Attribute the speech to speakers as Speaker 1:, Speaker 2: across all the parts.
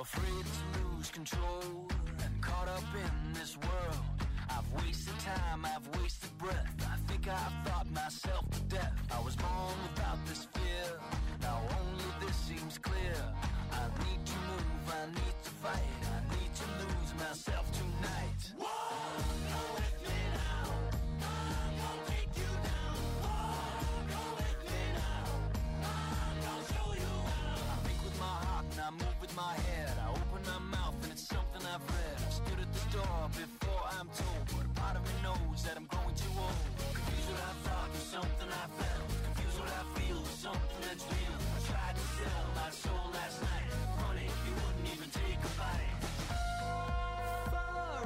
Speaker 1: Afraid to lose control and caught up in this world. I've wasted time, I've wasted breath. I think I've thought myself to death. I was born without this fear. Now only this seems clear. I need to move, I need to fight. I need to lose myself tonight. Walk with me now. I'm gonna take you down. Walk with me now. I'm gonna show you how. I think with my heart and I move with my head. I open my mouth and it's something I've read. I stood at the door before I'm told, but a part of me knows that I'm growing too old. Confused what I thought was something I felt. Confused what I feel was something that's real. I tried to sell my soul last night. Honey, you wouldn't even take a bite. Far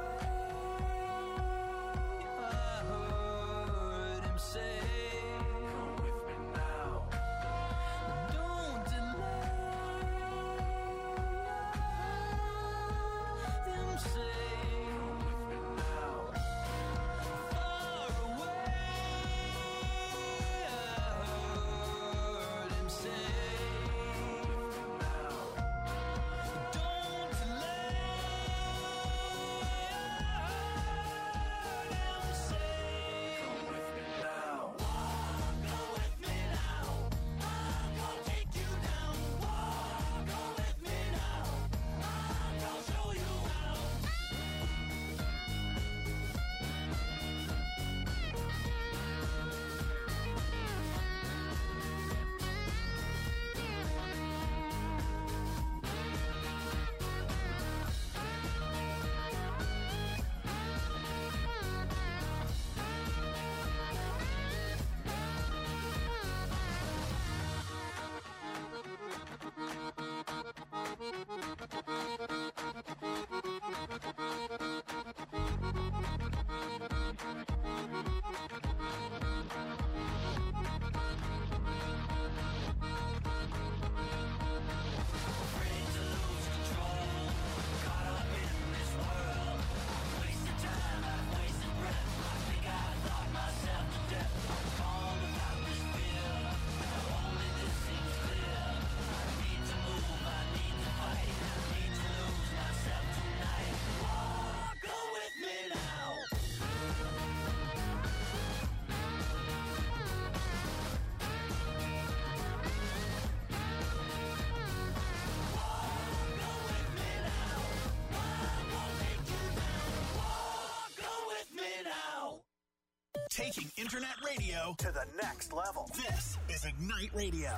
Speaker 1: away, I heard him say, come with me now. Don't delay. Him say, come with me now. Far away, I heard him say, come with me now. Don't delay. I heard him say, come with me now. Walk, go with me now. I'm gonna take you down. Walk, go with me now. I'm gonna show you how. Afraid to lose control, caught up in this world. Wasted time, I've wasted breath. I think I thought myself to death. I'm born without this fear. Now only this seems clear. I need to move, I need to fight. I need to lose myself tonight. Walk, go with me now. Walk, go with me now. I'm gonna take you down. Walk, go with me now.
Speaker 2: Taking internet radio to the next level. This is Ignite Radio.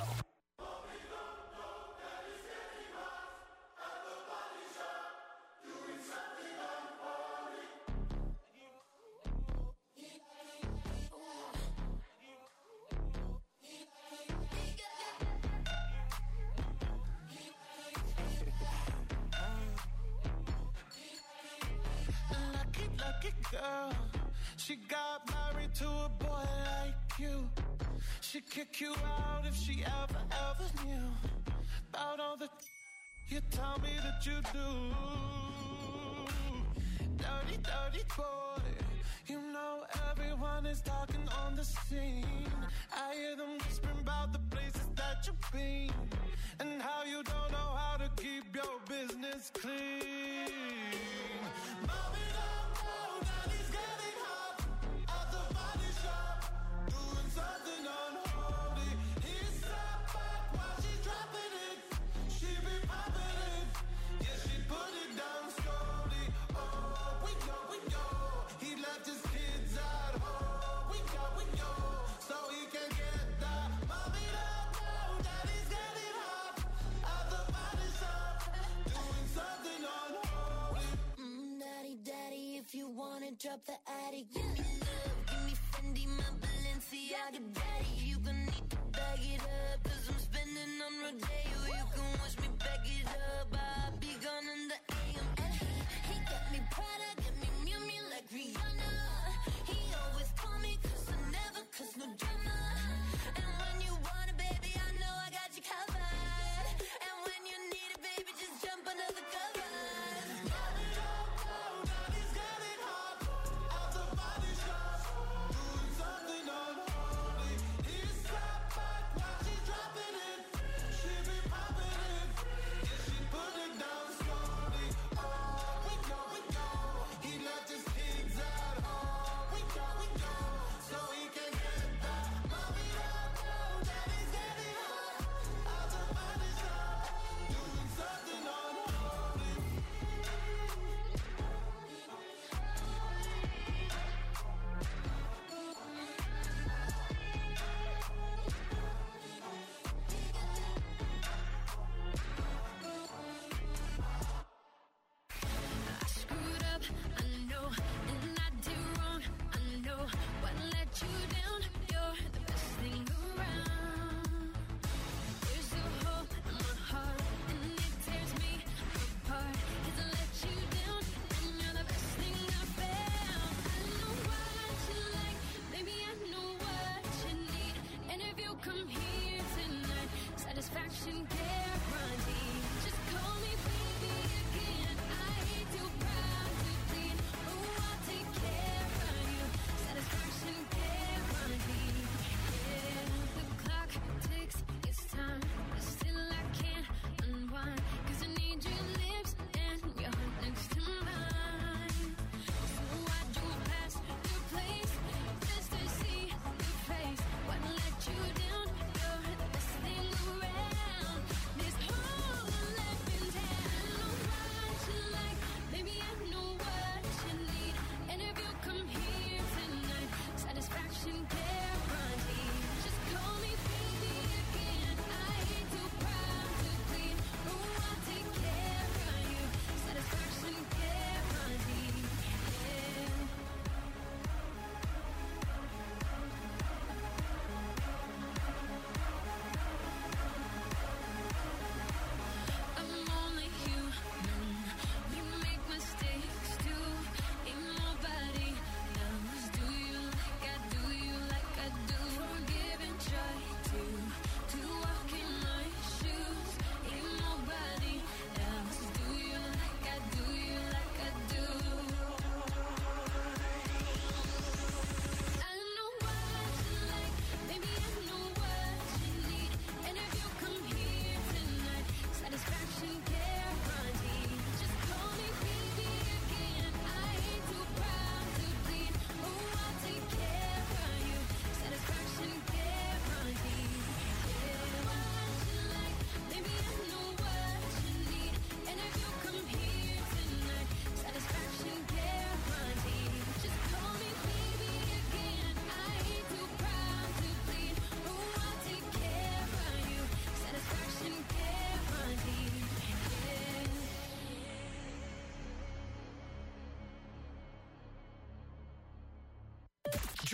Speaker 3: Lucky, lucky girl. She got married to a boy like you. She'd kick you out if she ever knew about all the you tell me that you do. Dirty, dirty boy. You know everyone is talking on the scene. I hear them whispering about the places that you've been and how you don't know how to keep your business clean. Mommy don't know that he's getting hot at the body shop, doing something unholy. He sat back while she's dropping it. She be popping it, yeah, she put it down slowly. Oh, we know, he left his kids at home. We know, so he can get that. Mommy don't know that he's getting hot at the body shop, doing something unholy.
Speaker 4: Daddy, daddy, if you wanna drop the attic, give me love, give me Fendi, my Balenciaga daddy. You gon' need to bag it up, 'cause I'm spending on Rodeo. You can watch me back it up, I'll be gone in the AM. And he got me Prada, got me Miu Miu like Rihanna. He always call me 'cause I never cause no drama. And when you want it, baby, I know I got you covered. And when you need it, baby, just jump under the covers.
Speaker 3: Mommy don't know that he's getting hot at the body shop, doing something unholy. He sat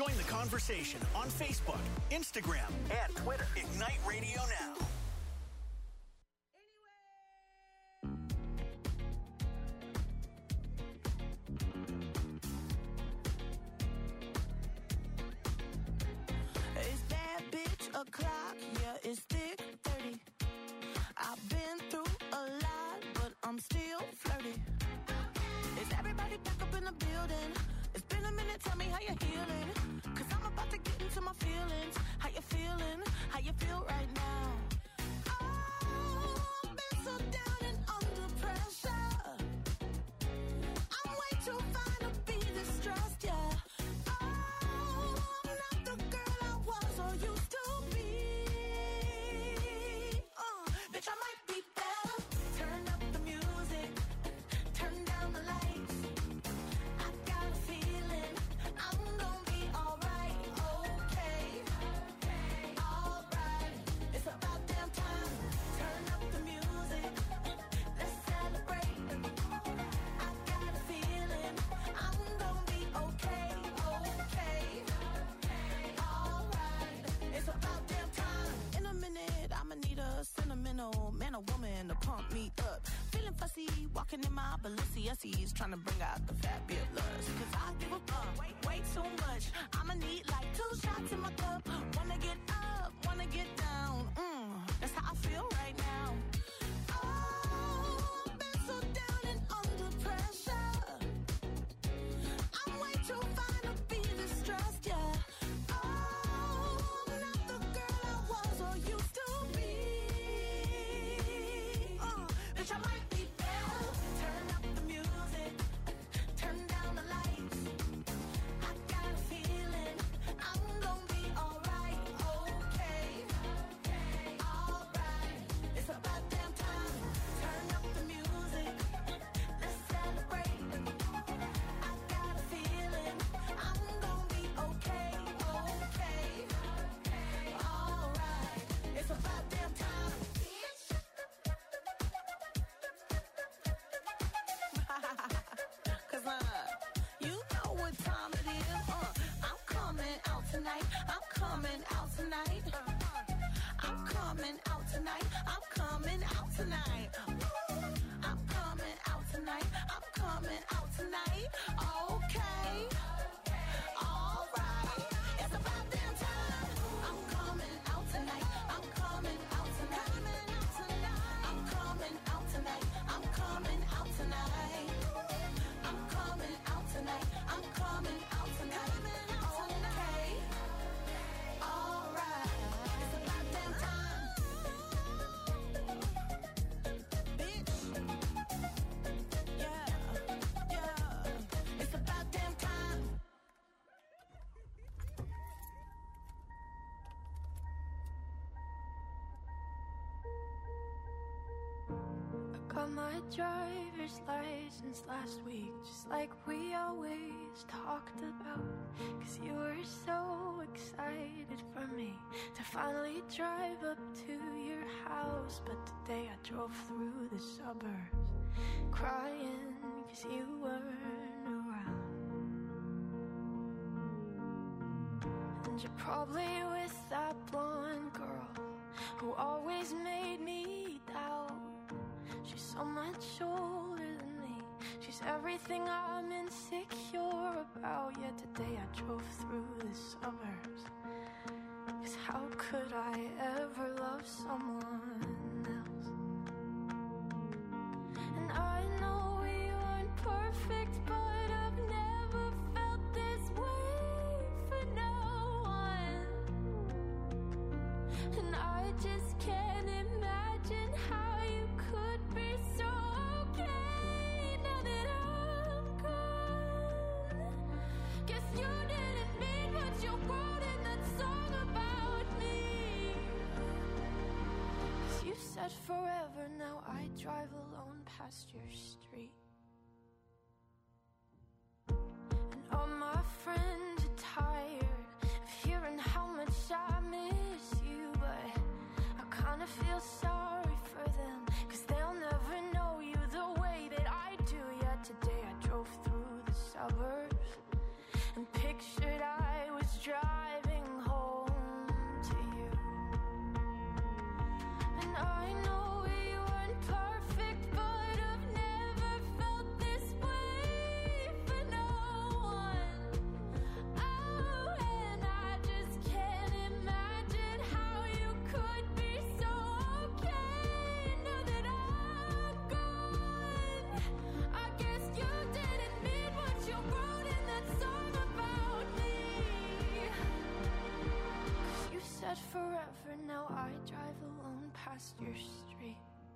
Speaker 2: Join the conversation on Facebook, Instagram, and Twitter. Ignite Radio Now.
Speaker 3: Is that bitch a clock? Yeah, it's thick 30. I've been through a lot, but I'm still flirty. Is everybody back up in the building? It's been a minute, tell me how you're healing. Cause I'm about to get into my feelings. How you feeling? How you feel right now? Oh, I've been so down and under pressure. I'm way too fine to be distressed, yeah. Oh, I'm not the girl I was or used to be. Bitch, I might be better. Turn up the music. Turn down the lights. I got a feeling I'm gonna be alright. Okay. Alright. It's about damn time. Turn up the music. Let's celebrate. I got a feeling I'm gonna be okay. Okay. Alright. It's about damn time. In a minute, I'ma need a sentimental man or woman to pump me up. Feeling fussy, walking in my Balenciennes, trying to bring out the fabulous. Cause I give a fuck way too much. I'ma need like 2 shots in my cup. Wanna get up, wanna get down. That's how I feel right now. Oh, I've been so down and under pressure. I'm way too fine to be distressed, yeah. Oh, I'm not the girl I was or used to be. Bitch, I might be better. Turn up the music. Turn down the lights. I got a feeling I'm gonna be alright. Okay. Alright. It's about damn time. Turn up the music. Let's celebrate. I got a feeling I'm gonna be okay. Okay. Alright. It's about damn time. Cause you know what time it is. I'm coming out tonight. I'm coming out tonight. I'm coming out tonight. I'm coming out tonight. I'm coming out tonight. I'm coming out tonight. Okay. Alright. It's about damn time. I'm coming out tonight. I'm coming out tonight. I'm coming out tonight. I'm coming out tonight. I'm coming out tonight. I'm coming out tonight. Okay. Alright. It's about damn time. Bitch. Yeah. Yeah. It's about damn time.
Speaker 5: Got my driver's license last week, just like we always talked about. Cause you were so excited for me to finally drive up to your house. But today I drove through the suburbs crying cause you weren't around. And you're probably with that blonde girl who always made me doubt. She's so much older than me. She's everything I'm insecure about. Yet today I drove through the suburbs. Cause how could I ever love someone else? And I know we aren't perfect, but I've never felt this way for no one. And I just can't imagine how you could be so okay now that I'm gone. Guess you didn't mean what you wrote in that song about me. 'Cause you said forever, now I drive alone past your street. And all my friends are tired of hearing how much I miss you, but I kinda feel sorry for them, 'cause they'll never know you the way that I do. Yet today I drove through the suburbs and pictured I was forever. Now I drive alone past your street.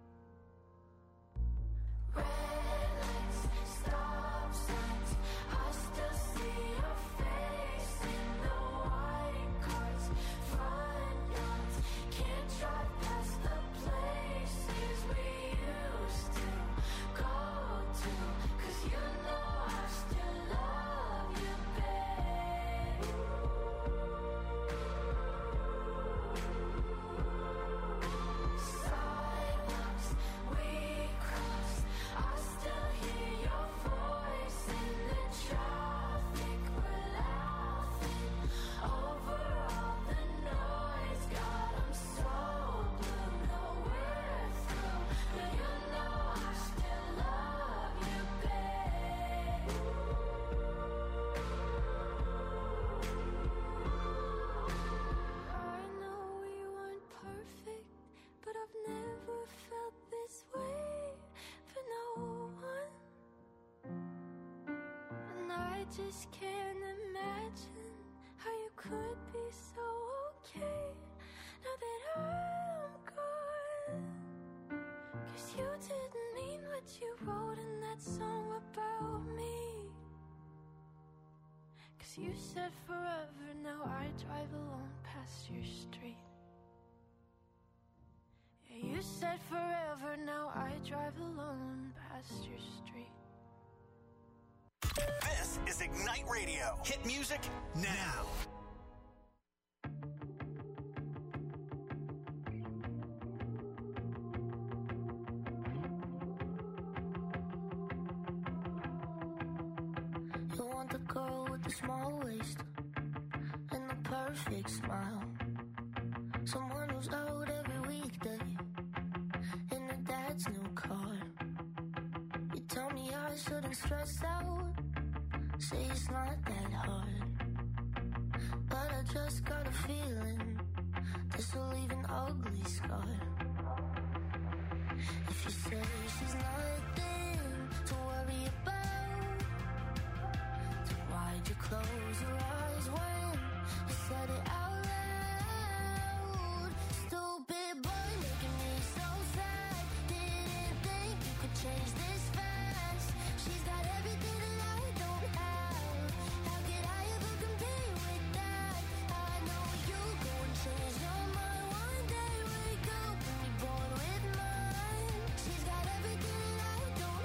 Speaker 5: Red lights, stop signs, I still see your face in the white cars, front yards. Can't drive past the places we used to go to, 'cause you know I still love you, babe. Sidewalks we crossed, I still hear your voice in the traffic. We're laughing over all the noise. God, I'm so blue, know we're through, but you know I still love you, babe. I know we weren't perfect, but I've never felt this way for no one. And I just can't imagine how you could be so okay now that I'm gone. 'Cause you didn't mean what you wrote in that song about me. 'Cause you said forever, now I drive alone past your street. Yeah, you said forever, now I drive alone past your street.
Speaker 2: This is Ignite Radio. Hit music now.
Speaker 4: You want the girl with the small waist and the perfect smile. Someone who's out every weekday in her dad's new car. You tell me I shouldn't stress out, say it's not that hard. But I just got a feeling this will leave an ugly scar. If you say she's nothing to worry about, then why'd you close your eyes when you said it out loud? Stupid boy making me so sad. Didn't think you could change this fast. She's got everything that I don't have. How could I ever compare with that? I know you go and change your mind one day. Wake up and be born with mine. She's got everything that I don't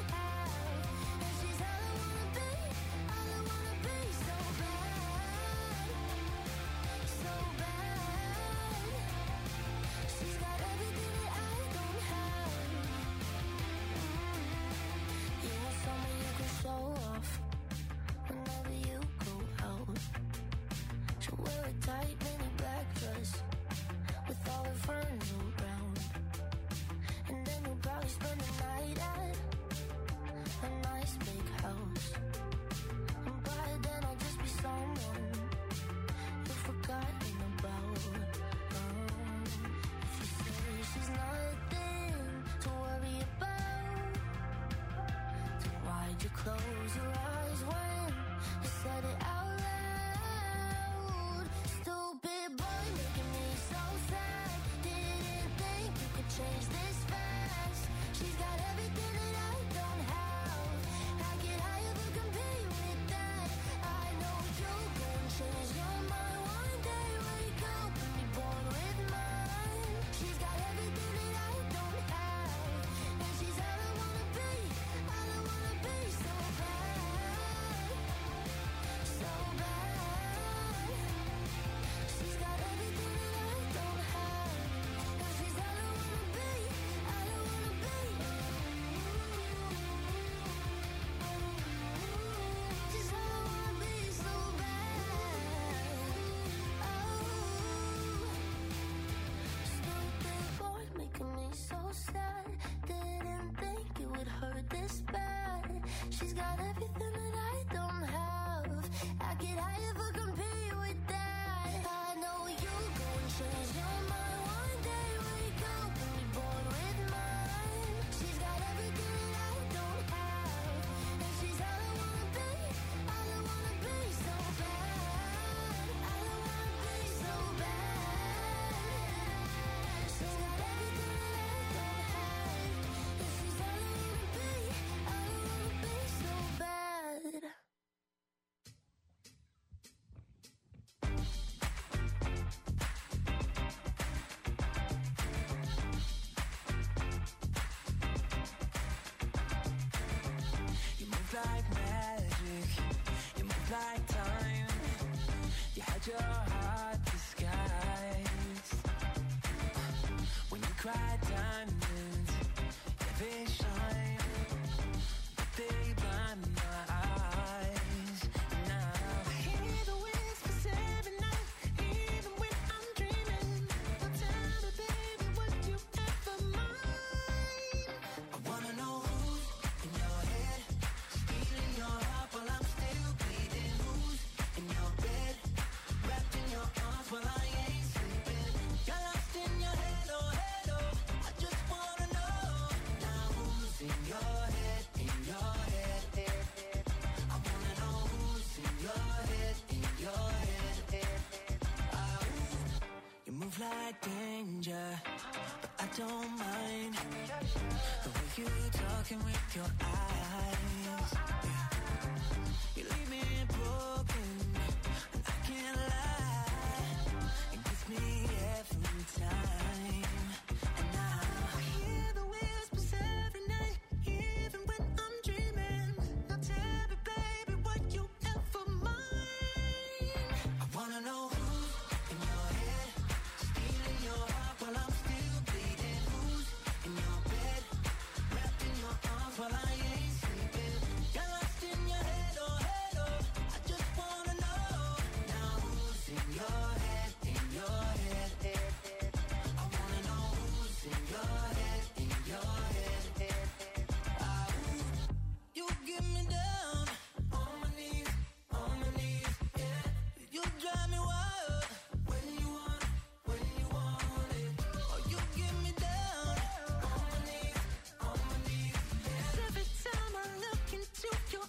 Speaker 1: hide your heart disguised. When you cry diamonds, yeah, they shine, but they blind my eyes. Now I hear the whispers every night, even when I'm dreaming. Now tell me, baby, would you ever mind? I wanna know who's in your head, stealing your heart while I'm still bleeding. Who's in your bed, wrapped in your arms while I ain't sleeping. You're lost in your head, oh, head, oh. I just wanna know now who's in your head, in your head, head, head. I wanna know who's in your head, in your head, head, head. You move like danger, but I don't mind the way you talking with your eyes. Yeah. You leave me broken, and I can't lie. It gets me every time. And now I hear the whispers every night, even when I'm dreaming. Now tell me, baby, would you ever mind? I wanna know who's in your head, stealing your heart while I'm still bleeding. Who's in your bed, wrapped in your arms while I ain't sleeping. You're lost in your head, oh, head, oh. I just wanna know now who's in your head, in your head, head, head. I wanna know who's in your head, in your head, head, head. You get me down on my knees, yeah. You drive me wild when you want it. Oh, you get me down on my knees, yeah. Every time I look into your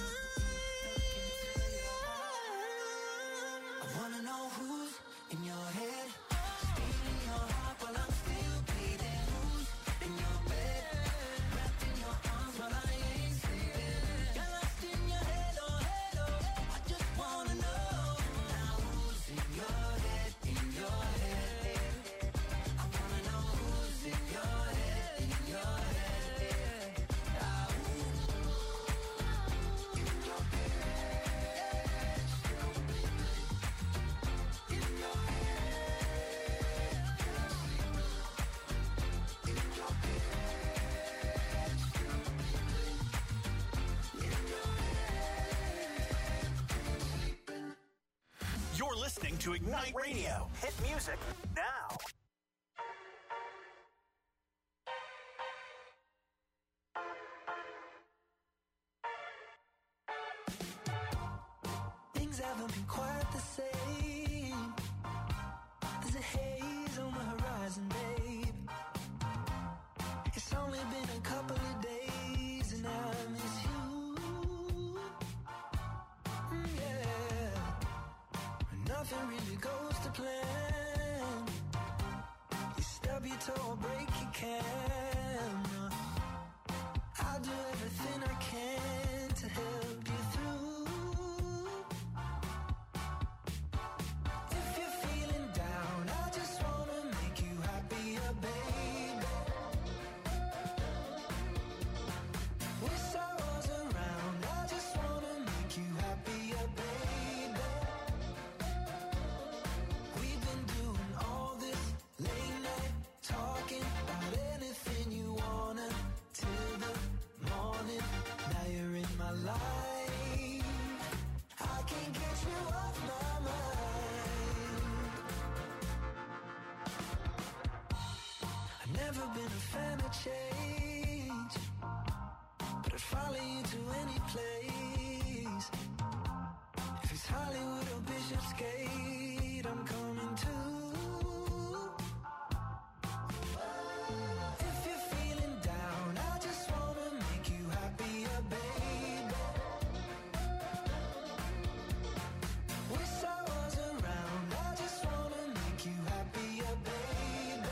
Speaker 1: eyes, I wanna know who's in your head, stealing your heart while I'm still bleeding. Who's in your bed, wrapped in your arms while I ain't sleeping. You're lost in your head, oh, head, oh. I just wanna know now who's in your head, in your head, head, head. I wanna know who's in your head, in your head, head.
Speaker 2: You're listening to Ignite Radio. Hit music now.
Speaker 1: Things haven't been quite the same. There's a haze on the horizon, babe. It's only been a couple of days and I miss you. Yeah. Nothing really goes to plan. You stub your toe or break your camera. I'll do everything I can to help you through. If you're feeling down, I just wanna make you happier, baby. Wish I was around, I just wanna make you happier, baby. We've been doing all this late night talking about anything you wanna till the morning. Now you're in my life, I can't get you off my mind. I've never been a fan of change, but I'd follow you to any place. If it's Hollywood or Bishopsgate, I'm coming too. If you're feeling down, I just wanna make you happier, baby. Wish I was around, I just wanna make you happier, baby.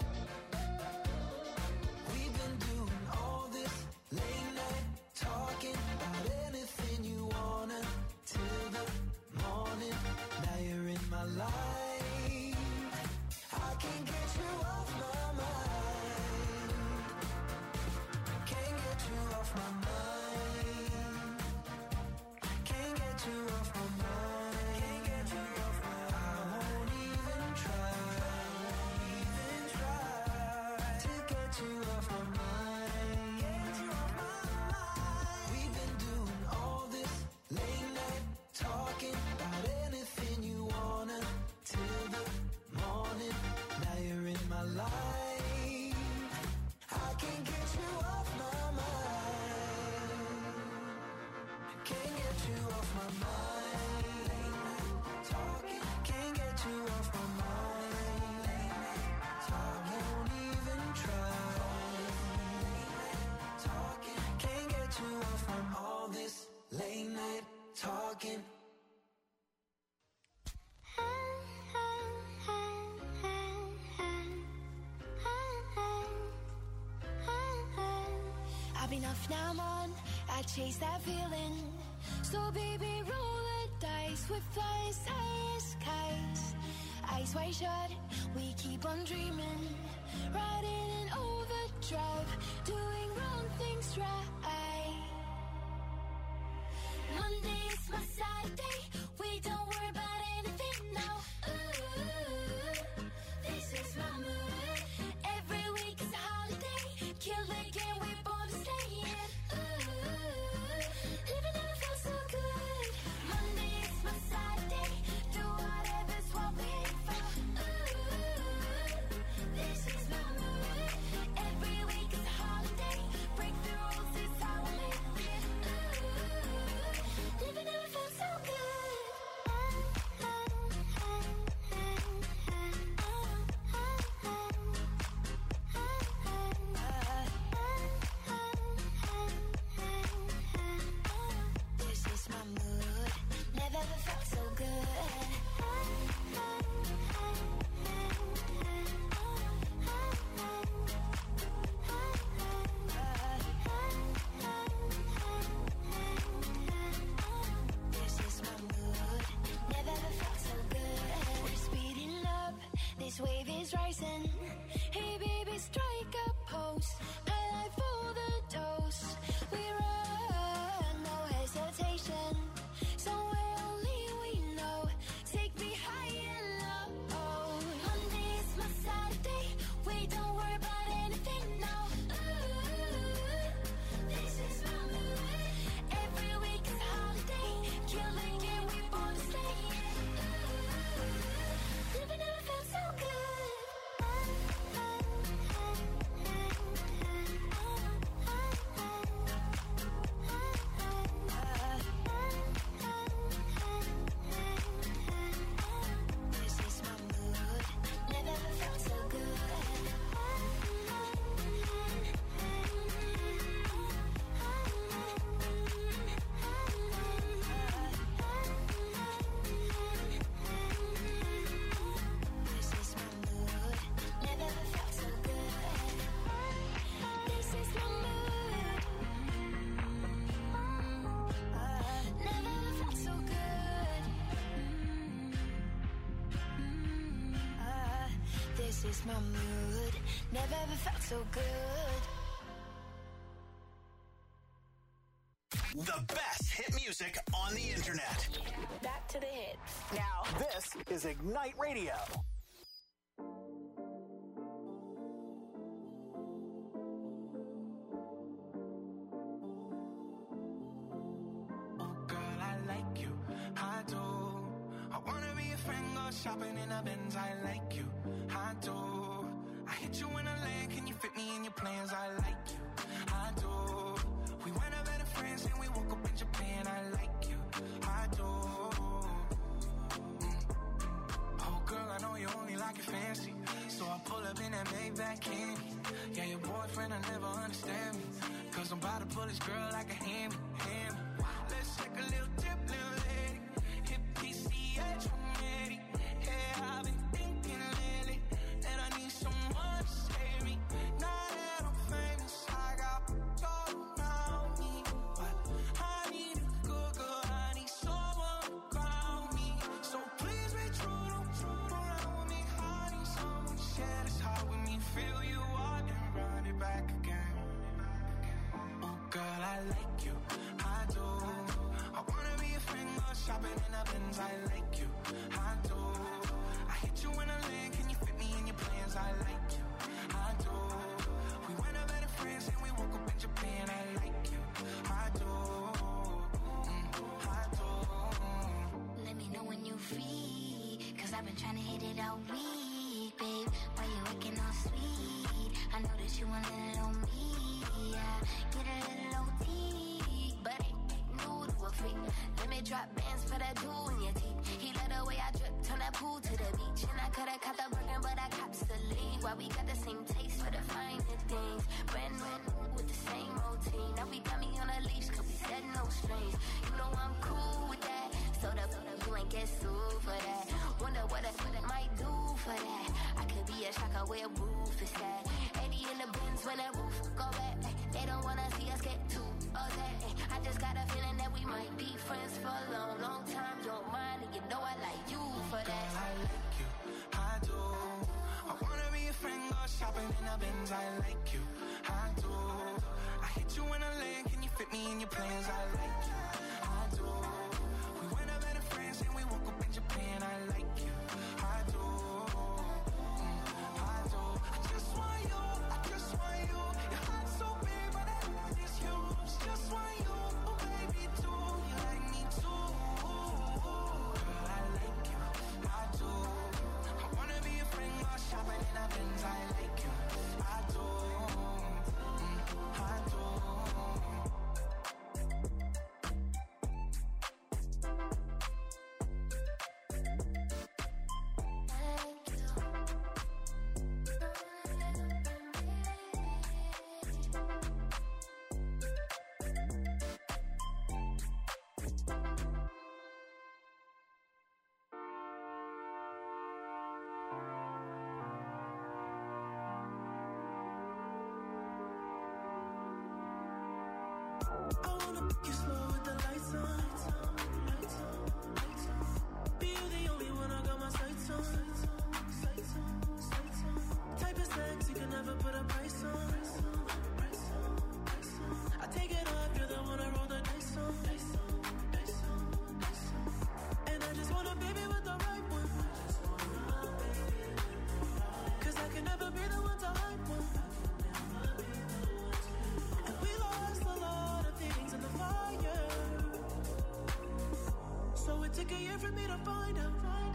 Speaker 1: We've been doing all this late night talking about anything you wanna till the morning. Now you're in
Speaker 5: Had enough, now I'm on. I chase that feeling. So baby, roll the dice with flying skies. Eyes wide shut, we keep on dreaming. Riding in overdrive, doing wrong things right. Monday is my side day. We don't worry about anything now. Ooh, this is my mood. Every week is a holiday. Kill the game, we're born to stay in. Ooh, living never felt so good. Monday is my side day. Do whatever's what we aim for. Ooh, this is my mood. Every week is a holiday. Break the rules, it's how we live it. Ooh, living never felt so good. This is my mood. Never ever felt so good. This is my mood. Never ever felt so good. We're speeding up. This wave is rising. Hey baby, strike a pose. I like for the dose. We run, no hesitation. Somewhere only we know. Take me high and low. Monday is my Saturday. We don't worry about anything now. Ooh, this is my mood. Every week is a holiday. Kill the game, we born to stay. Ooh, living never felt so good. This is my mood. Never ever felt so good. This is my mood. Never ever felt so good. This is my mood. Never ever felt so good. This is my mood. Never ever felt so good.
Speaker 2: The best hit music on the internet.
Speaker 6: Back to the hits. Now,
Speaker 2: This is Ignite Radio.
Speaker 3: Girl, I like you, I do. I wanna be a friend, go shopping in a Benz. I like you, I do. I hit you in a lane, can you fit me in your plans? I like you, I do. We went up better friends and we woke up in Japan. I like you, I do. Oh girl, I know you only like it fancy, so I pull up in that Maybach candy. Yeah, your boyfriend, I never understand me, cause I'm about to pull this girl like a hammy. Let's take a little dip, little lady. Hit PCH from Eddie. Yeah, I've been thinking lately that I need someone to save me. Now that I'm famous, I got all around me, but I need a good girl. I need someone around me. So please be true, don't around with me. I need someone to share this heart with me. Feel you out and run it back again. Oh girl, I like you, I do. I wanna be a friend, go shopping in a Benz. I like you, I do. I hit you in a lane, can you fit me in your plans? I like you, I do. We went up better friends and we woke up in Japan. I like you, I do. I do.
Speaker 4: Let me know when you free, cause I've been trying to hit it all week, babe. Why you acting all sweet? I know that you want it on me, yeah. Get a little OT, but ain't new to a freak. Let me drop bands for that jewel in your teeth. He let the way I drip, turn that pool to the beach. And I could've caught the burger, but I cops the lead. Why we got the same taste for the finer things. Brand new with the same routine. Now we got me on a leash, cause we said no strings. You know I'm cool with that, so the you ain't get sued for that. Wonder what I might do for that. I could be a shocker where roof is at. 80 in the bins when that roof go back. They don't wanna see us get
Speaker 3: a Benz, I like you, I do. I hit you in a lane, can you fit me in your plans? I like you, I do. We went up at a France and we woke up in Japan, I like you, I do. I do. I just want you, I just want you. Your heart's so big, but I want is you. Just want you, oh baby, too. You like me too. Girl, I like you, I do. I wanna be a friend, go shopping in a Benz, I like you, I do. I do. I wanna pick you slow with the lights on. Be you the only one, I got my sights on. Type of sex you can never put a price on. I take it off, you're the one I roll the dice on. And I just want a baby with the right one. Cause I can never be the one to hype one. And we lost a lot of things in the fire. So it took a year for me to find out.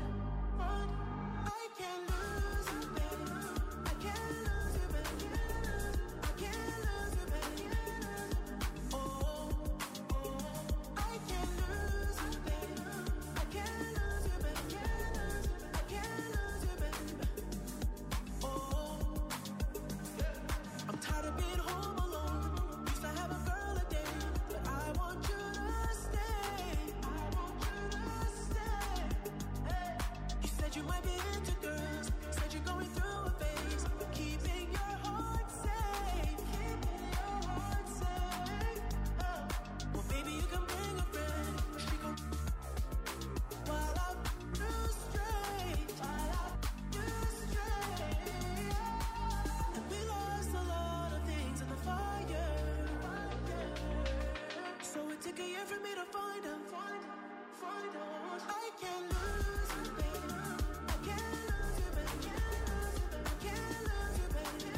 Speaker 3: I can't lose you, baby. I can't lose you, baby. I can't lose you, baby. Oh, I can't lose you, baby. I can't lose you, baby. I can't lose you, baby. Oh, I'm tired of being home alone. Used to have a girl a day, but I want you to stay. I want you to stay. Hey. You said you might be into girls. Said you're going through a phase. But keeping your heart safe. Keeping your heart safe. Oh. Well, baby, you can bring a friend. She gon' while I'm too straight. While I'm too straight. And we lost a lot of things in the fire. So it took a year for me to find out. I can't lose you, baby. I can't lose you, baby. I can't lose you, baby.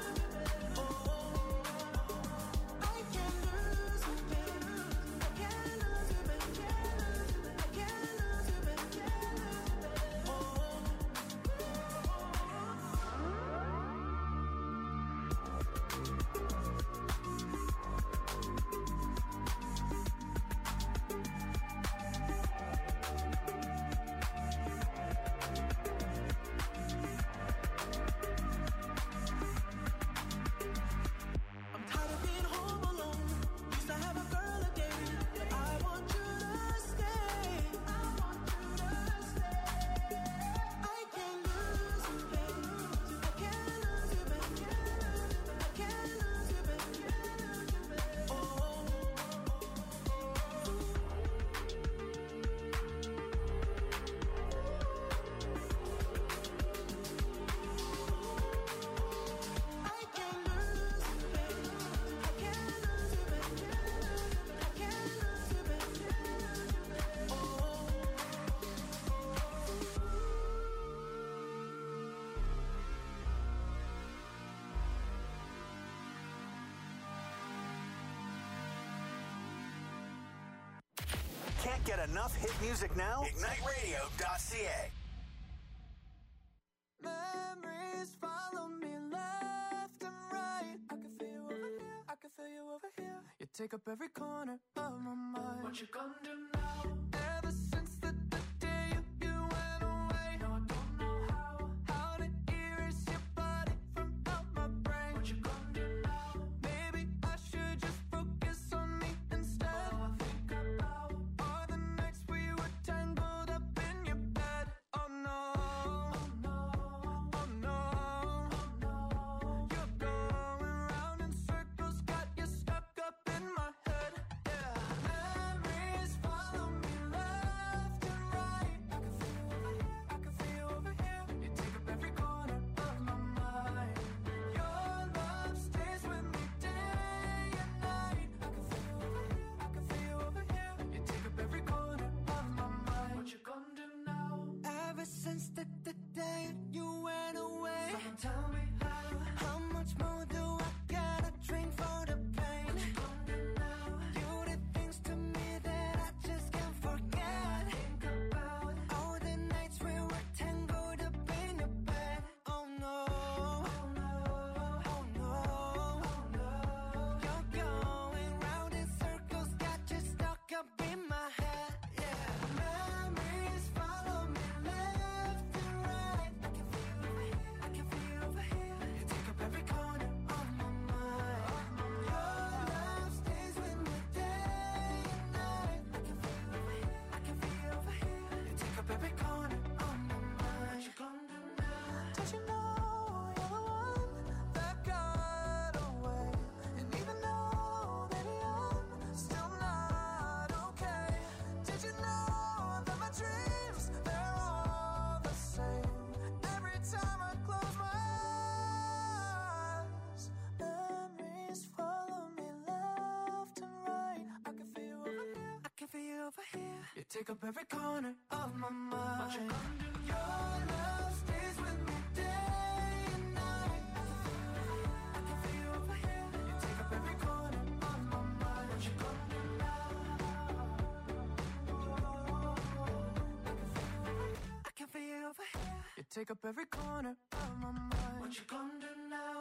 Speaker 3: Oh, I can't lose you, baby. I can't lose you, baby. I can't lose you, baby. I'm tired of being home alone. Used to have a girl a day, but I want you to stay. I want you to stay. I can't lose you, baby. I can't lose you, baby. I can't lose you, baby. Oh. I can't lose you, baby. I can't lose you, baby. I can't lose you, baby.
Speaker 2: Can't get enough hit music now? IgniteRadio.ca.
Speaker 3: Memories follow me left and right. I can feel you over here. I can feel you over here. You take up every corner of my mind. What you gonna do now? Ever since the day you went away. No, I don't know how to erase your body from out my brain. What you gonna do now? Maybe I should just focus on me instead. All I think about are the nights we were tangled up in your bed. Oh no, oh no, oh no, oh no. You're going round in circles, got you stuck up in my head. Yeah, memories follow Did you know you're the one that got away? And even though that I'm still not okay, did you know that my dreams, they're all the same? Every time I close my eyes, memories follow me left and right. I can feel you over here, I can feel you over here. You take up every corner of my mind. Your love stays with me day and night. I can feel you over here. You take up every corner of my mind. What you gonna do now? I can feel you over here. You take up every corner of my mind. What you gonna do now?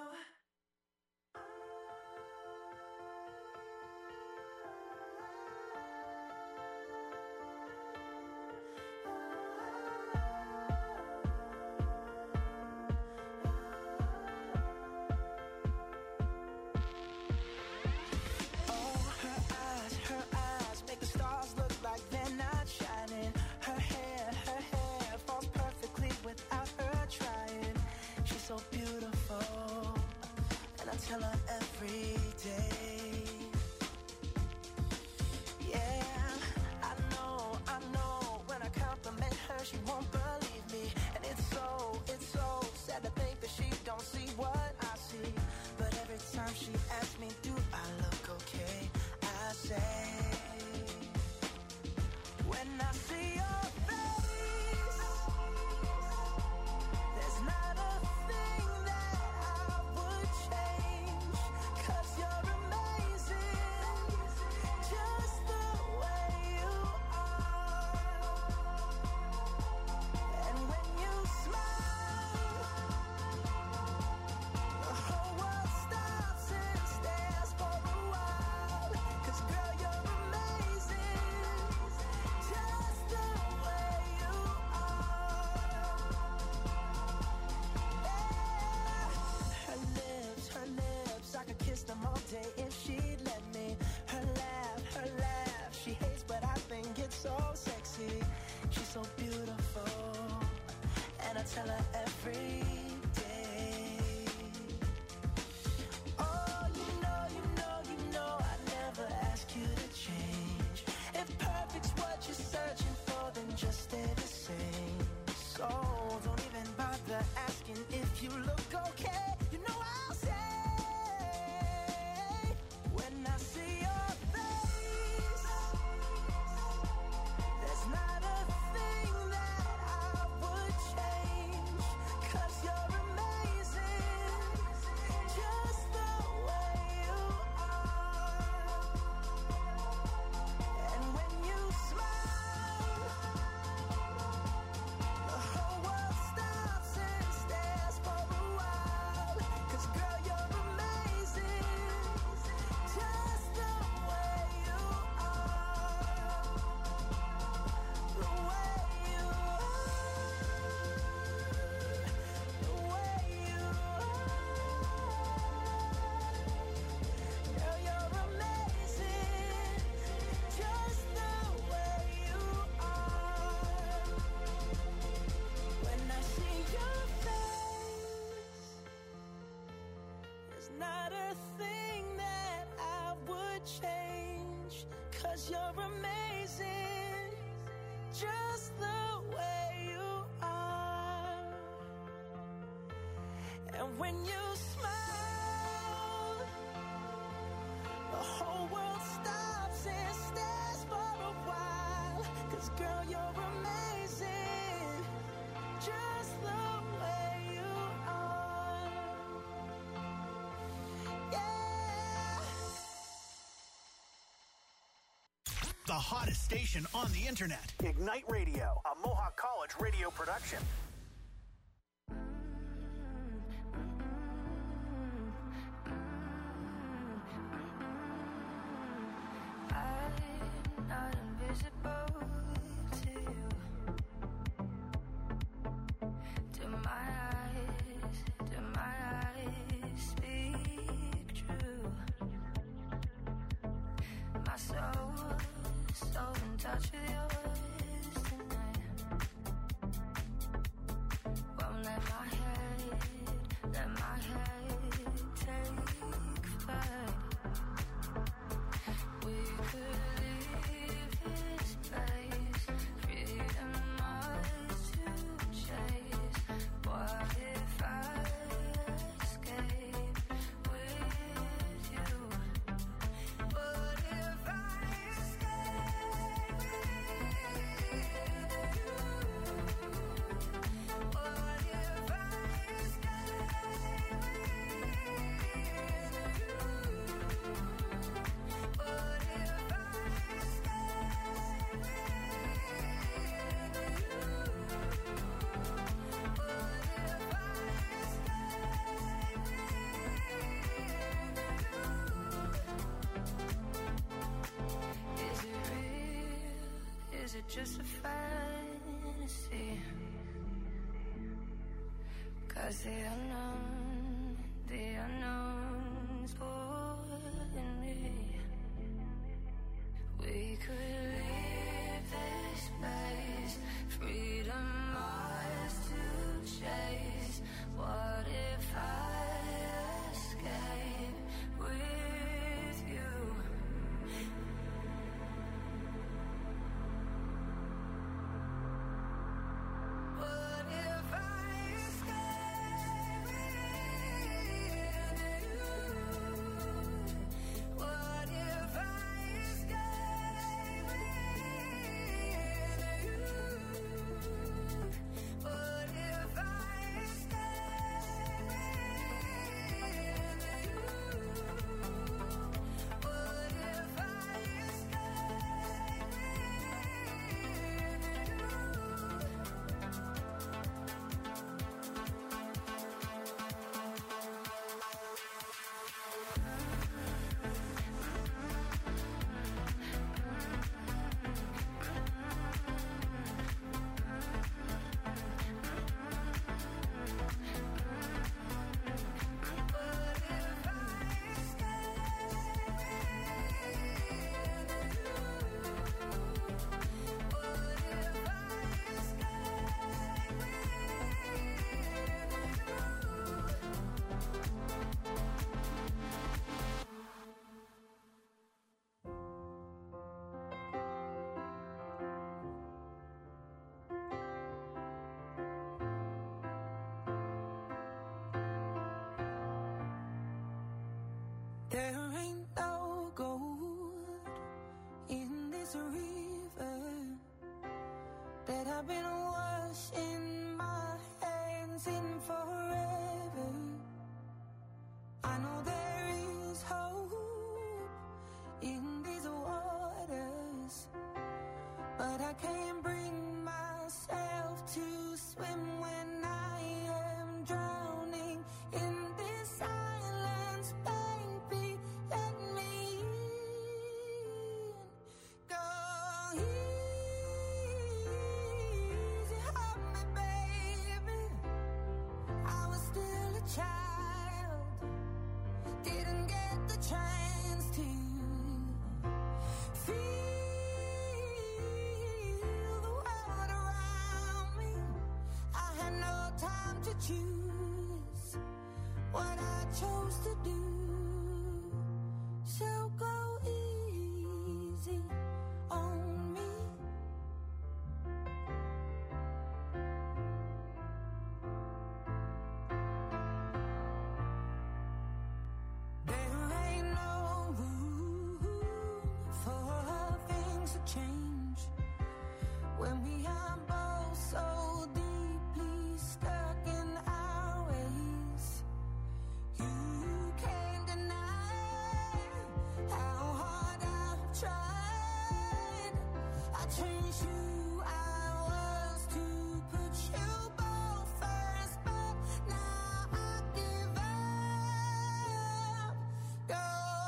Speaker 3: Her eyes make the stars look like they're not shining. Her hair falls perfectly without her trying. She's so beautiful, and I tell her every day. Yeah, I know, when I compliment her, she won't believe me. And it's so sad to think that she don't see what I see. But every time she asks me, do I look okay? I say, when I see your face, there's not a thing that I would change. 'Cause you're amazing, just the way you are. And when you smile, the whole world stops and stares for a while. 'Cause girl, you're amazing, just the way you are. Yeah. Her lips, I could kiss them all day if she'd let me. Her laugh, she hates but I think it's so sexy. She's so beautiful, and I tell her every day. Oh, you know, I never ask you to change. If perfect's what you're searching for, then just stay the same. So don't even bother asking if you look okay. You know I'll say, when I see your face, there's not a thing that I would change. 'Cause you're amazing, just the way you are. And when you smile, the whole world stops and stares for a while. 'Cause girl, you're amazing, just the way you are. The way you are. The way you are. Girl, you're amazing, just the way you are. When I see your face, there's not a thing that I would change. 'Cause you're amazing, just the way you are. And when you smile, the whole world stops and stares for a while. 'Cause girl, you're amazing, just the way you are. Yeah.
Speaker 2: The hottest station on the internet. Ignite Radio, a Mohawk College radio production.
Speaker 5: I'm not invisible to you. Do my eyes speak true? My soul in touch with yours tonight. Won't let my head just a fantasy? 'Cause the unknown's pulling me. We could leave this place, freedom ours to chase. What if I escape with you? What if I escape with you? What if I escape with you? What if I escape with you? What if I escape
Speaker 3: There ain't no gold in this river that I've been washing my hands in forever. I know there is hope in these waters, but I can't bring myself to swim when I am drowning in this silence. Baby, let me in. Go easy on me, baby. I was still a child, didn't get the chance to feel the world around me. I had no time to choose what I chose to do. So go easy on me. There ain't no room for things to change when we are both so deeply stuck in our ways. You can't deny how hard I've tried. I changed who I was to put you both first, but now I give up. Go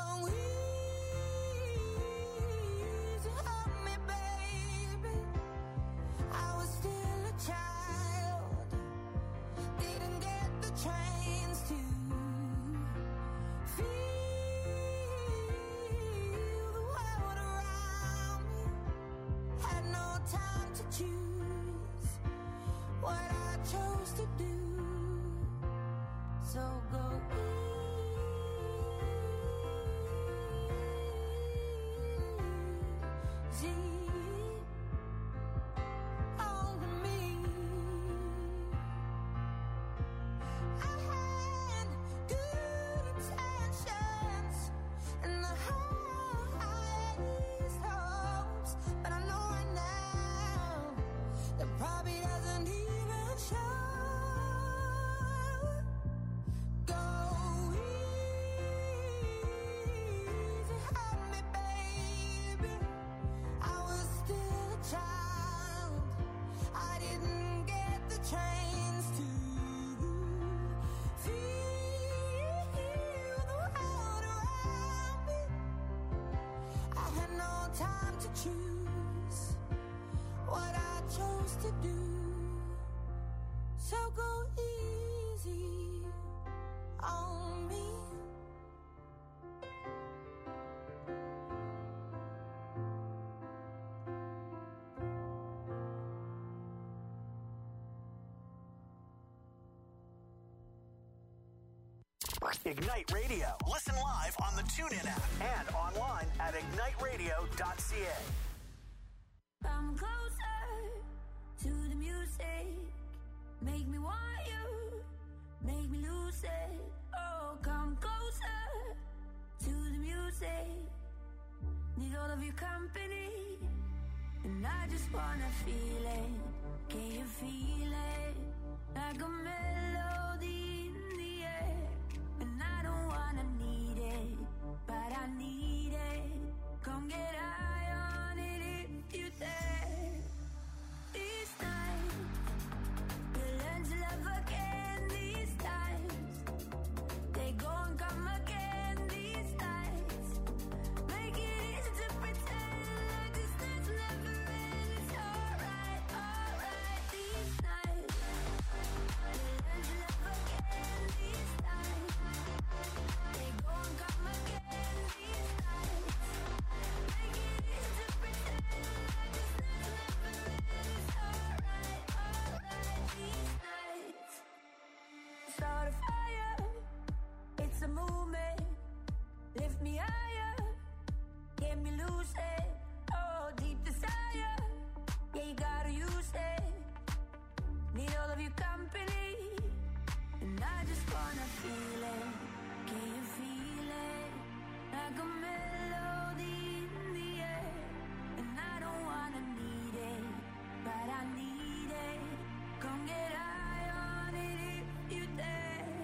Speaker 3: easy on me, baby. I was still a child, didn't get the chance to feel the world around me. Had no time to choose what I chose to do. So go easy on me. I had good intentions and the highest hopes, but I know right now that probably doesn't even show. Go easy on me, baby. I was still a child, I didn't get the chance to feel the world around me. I had no time to choose
Speaker 4: supposed to do. So go easy on me.
Speaker 2: Ignite Radio. Listen live on the TuneIn app and online at igniteradio.ca.
Speaker 4: Come closer to the music. Make me want you. Make me lose it. Oh, come closer to the music. Need all of your company. And I just wanna feel it. Can you feel it? Like a melody in the air. And I don't wanna need it, but I need it. Come get high on it if you dare. These nights, you'll learn to love again. These times, they go and come again. These nights, make it easy to pretend like this night's never end. It's alright, alright. These nights, you'll learn to love again. These times, they go and come again. These nights, make it easy to pretend like this night's never end. It's alright, alright. These nights, start a fire. It's a movement. Lift me higher. Get me lucid. Oh, deep desire. Yeah, you gotta use it. Need all of your company. And I just wanna feel it. Can you feel it? Like a melody in the air. And I don't wanna need it, but I need it. Come get high on it if you dare.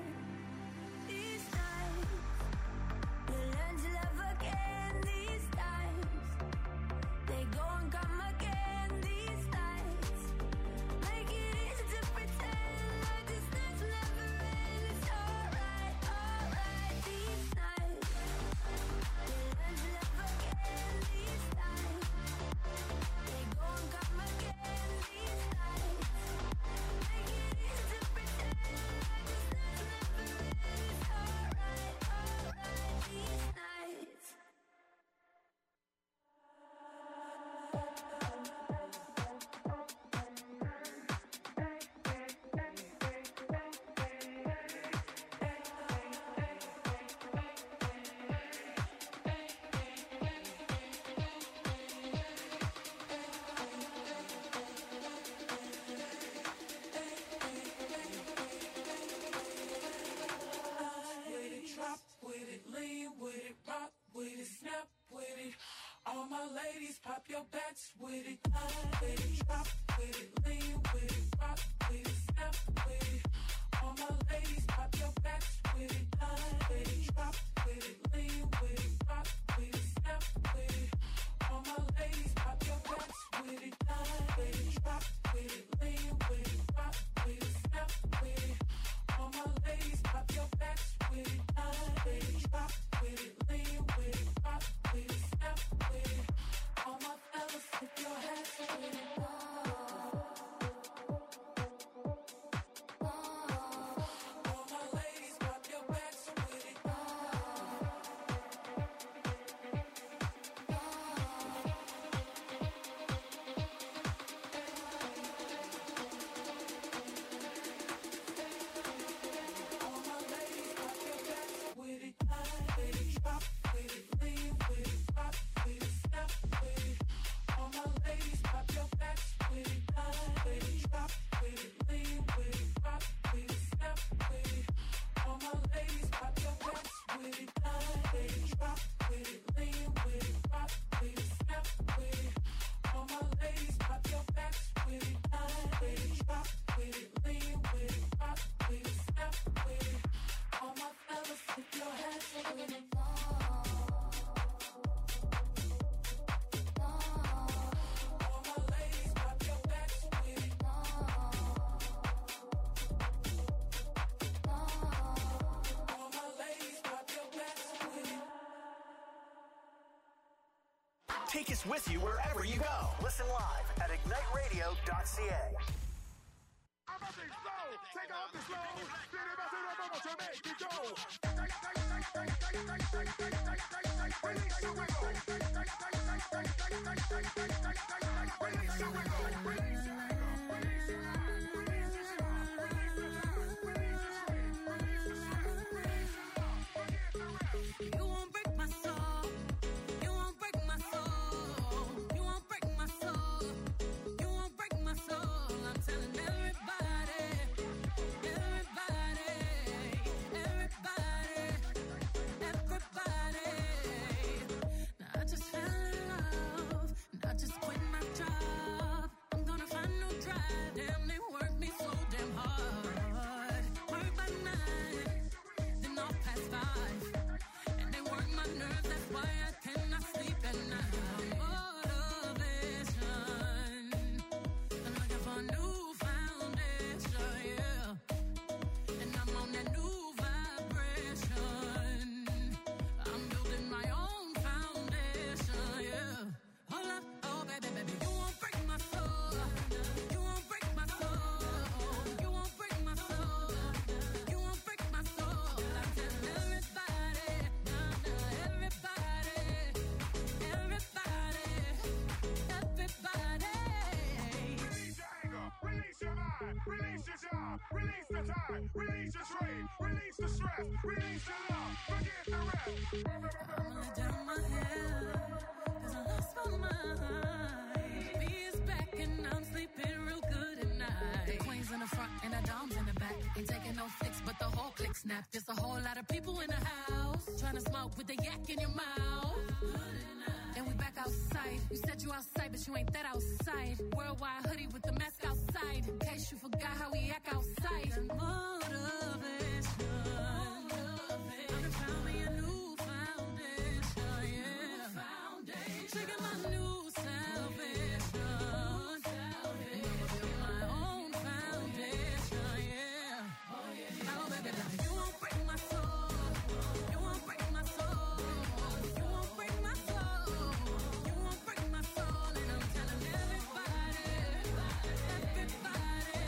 Speaker 4: These nights, you'll learn to love again. These times, they go and come again. These nights, make it easy to pretend like this night's never end. It's alright, alright. These nights, you'll learn to love again. These times, they go and come again. These nights, make it easy to pretend like this night's never end. It's alright, alright. These nights.
Speaker 3: With it, drop with it, lean with it, rock with it, snap with it. All my ladies, pop your backs with it. With it, drop with it, lean with it, rock with it, snap with it. All my ladies, pop your backs with it. With it, drop with it, lean with it, rock with it, snap with it. All my ladies, pop your backs with it. With it, drop with it, lean with it, rock with it, snap with it. All my ladies, pop your backs with it. With it, drop with it, lean with it, rock with it, snap with it. All my fellas, flip your hats with it. All my ladies, pop your backs with it. All my ladies, pop your backs with it. With it, drop with it, lean with it, rock with it, snap with it. All my ladies, pop your backs with it. With it, drop with it, lean with it, rock with it, snap with it. All my ladies, pop your backs with it. With it, drop with it, lean with it, rock with it, snap with it. All my ladies, pop your backs with it. With it, drop with it, lean with it, rock with it, snap with it. All my fellas, flip your hats with it. All my ladies, pop your backs with it. All my ladies, pop your backs with it.
Speaker 2: take us with you wherever you go. Listen live at igniteradio.ca.
Speaker 7: Take off the slow. To make it go. Release your wiggle. Release your wiggle.
Speaker 8: You won't break my soul. You won't break my soul. You won't break my soul. You won't break my soul. I'm telling everybody, everybody, everybody, everybody. Now I just fell in love, and I just quit my job. I'm gonna find no drive. Damn, they work me so damn hard. Work by 9, then off past 5. And they work my nerves, that's why I cannot sleep at night. Motivation, I'm looking for a new foundation, yeah. And I'm on that new vibration. I'm building my own foundation, yeah. Hold up, oh baby, baby, you won't break my soul. You won't break my soul. You won't break my soul. You won't break my soul. I tell everybody, everybody, everybody, everybody.
Speaker 7: Release your anger. Release your mind. Release your job. Release the time. Release your trade. Release the stress. Release the love. Forget the rest.
Speaker 8: I'ma lay down my head, 'cause I lost my mind. B is back and I'm sleeping real good at night. The queen's in the front and the dom's in the back. Ain't taking no flicks, but the whole click snap. There's a whole lot of people in the house trying to smoke with the yak in your mouth. And we back outside. You said you outside, but you ain't that outside. Worldwide hoodie with the mask outside, in case you forgot how we act outside. Motivation. I found me a new foundation, yeah. Trigger my new salvation. I'ma build my own foundation, yeah. Oh baby, you won't break my soul. You won't break my soul. You won't break my soul. You won't break my soul. And I'm telling everybody, everybody,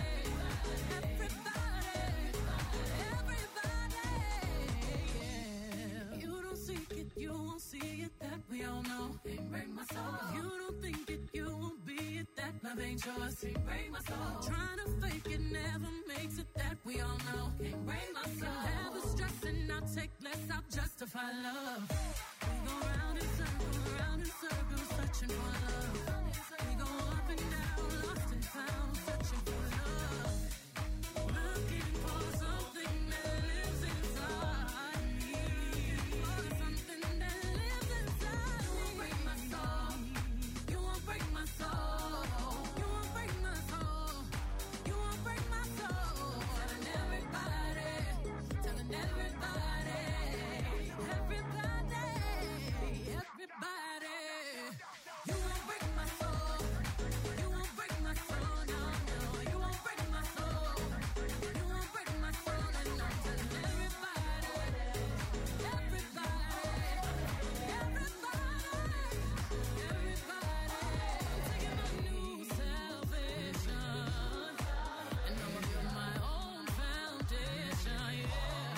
Speaker 8: everybody, yeah. You don't seek it, you won't see it, that we all know. Can't break my soul. You don't think it, you won't be it, that love ain't yours. Can't break my soul. Trying to fake it never makes it, that we all know. Can't break my soul. Never stressing, I'll take less, I'll justify love. We go round in circles, searching for love. We go up and down, lost and found, searching for love. Looking for something that lives inside me. For something that lives inside me. You won't break my soul. You won't break my soul. You won't break my soul. You won't break my soul. Telling everybody, telling everybody, everybody, everybody. You won't break my soul. You won't break my soul. No, no. You won't break my soul. You won't break my soul. And I'm telling everybody, everybody, everybody, everybody. I'm taking my new salvation, and I'ma build my own foundation, yeah.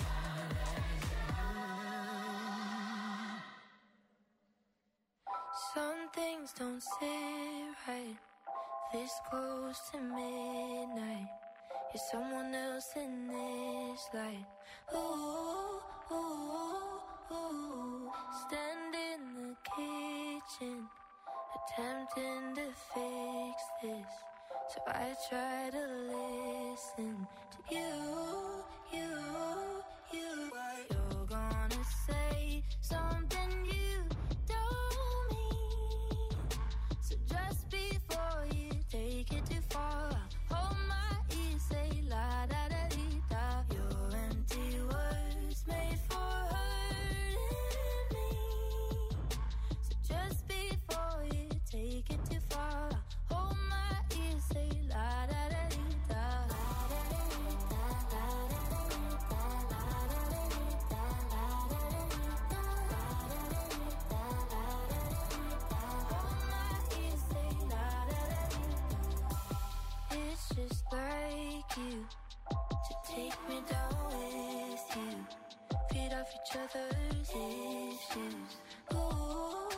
Speaker 5: Some things don't sit right. This close to midnight. You're someone else in this light. Ooh, ooh, ooh. Stand in the kitchen, attempting to fix this. So I try to listen to you. You're gonna say something you don't mean. So just before you take it too far, hold my ear, say la da da dee da. Your empty words made for hurting me. So just before you take it too far, hold my ear, say la da da dee
Speaker 4: mother's issues. Ooh.